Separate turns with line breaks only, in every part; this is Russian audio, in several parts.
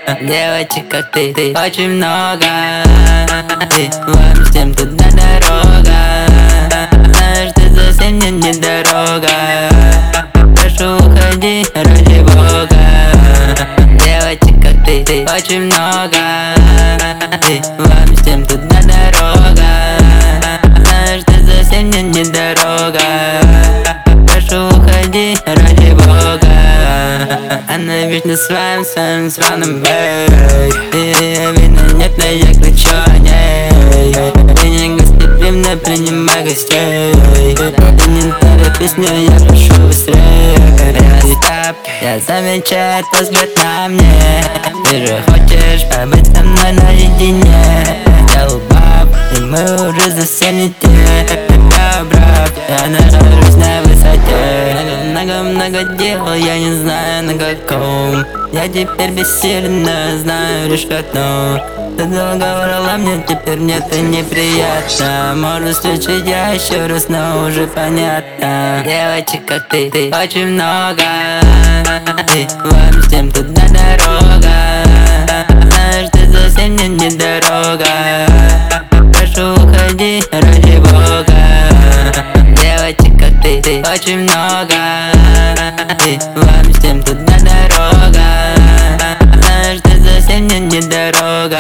Девочек, как ты очень много. И вам всем туда дорога. Знаешь, ты совсем мне не дорога. Прошу, уходи ради Бога. Девочек, как ты очень много. И вам всем туда дорога. Знаешь, ты совсем мне не дорога. Прошу, уходи ради Бога. Она вечно своим сраным бэй. И видно нет, но я кричу о ней. Ты не гостеприимно принимай гостей. Ты не торопись, но я прошу быстрее. Этап, я замечаю твой взгляд на мне. Ты же хочешь побыть со мной наедине. Я упав, и мы уже совсем не те. Я брат, я нахожусь на высоте. Много дел, я не знаю на каком. Я теперь бессильно, знаю лишь одно. Ты долго врала мне, теперь мне это неприятно. Может случить я еще раз, но уже понятно. Девочек, как ты очень много. И вам всем туда дорога. Знаешь, ты совсем мне не дорога. Прошу, уходи ради Бога. Девочек, как ты очень много. И вам всем туда дорога. Знаешь, ты совсем мне не дорога.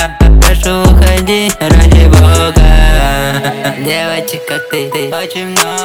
Прошу, уходи ради Бога. Девочек, как ты очень много.